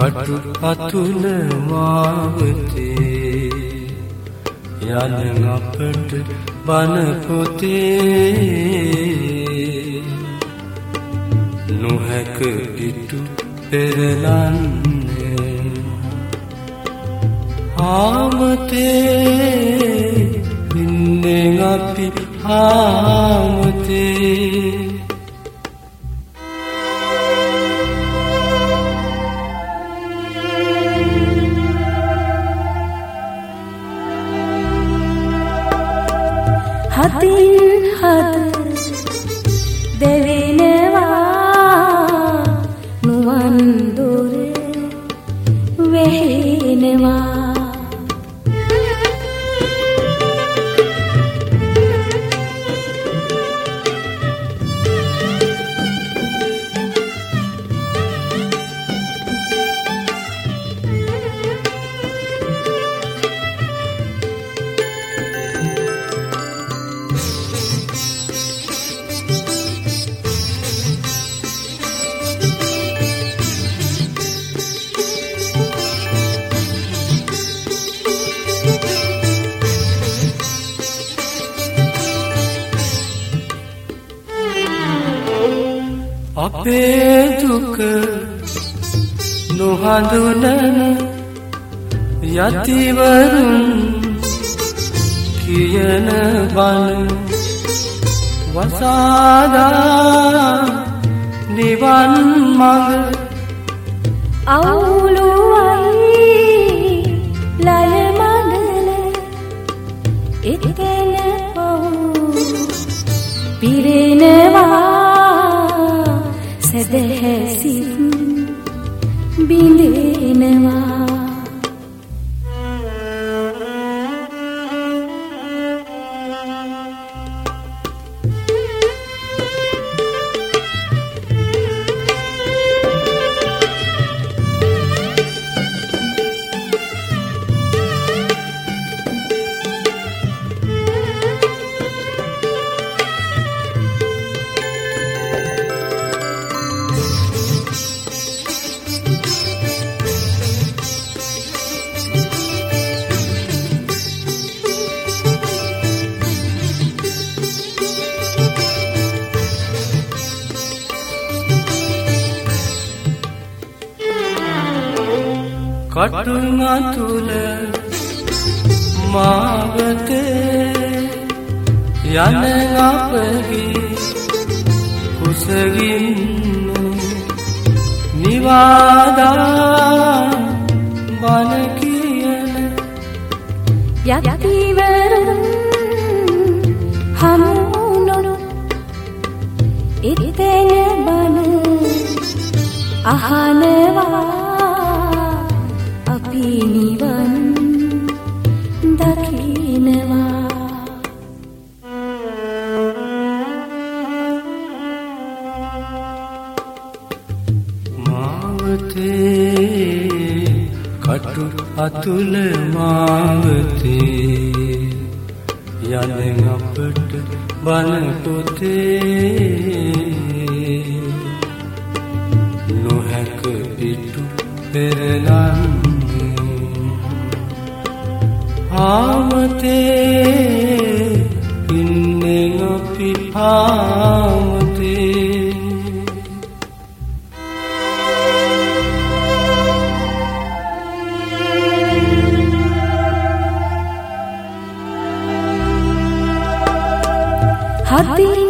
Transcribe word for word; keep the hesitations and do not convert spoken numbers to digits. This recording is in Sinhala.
කටු අතුල මාවතේ යන අපට බන පොතේ නොහැක ඉටු පෙරලන්නේ ආමතේ ඉන්නේ අපි ආමතේ හතින් හත දෙවෙනවා නුවන් දොර වෙහෙනවා අපේ දුක නොහඳුනන යතිවරුන් කියන බණ වසාදා නිවන් මඟ අවුලුවයි ලය මඩල එතන පවු පිරෙනවා සදහැසිත් බිඳෙනවා කටුන් අතුල මාවතේ යන අපගේ කුසගින් නිවාදා බන කියන යතිවරුන් හමුනොනු එතන බන අහනවා නිවන් දකිනවා මාවතේ කටු අතුල මාවතේ යන අපට බන පොතේ නොහැක ඉටු පෙරලන්නේ ආමතේ ඉන්නේ අපි ආමතේ හතින්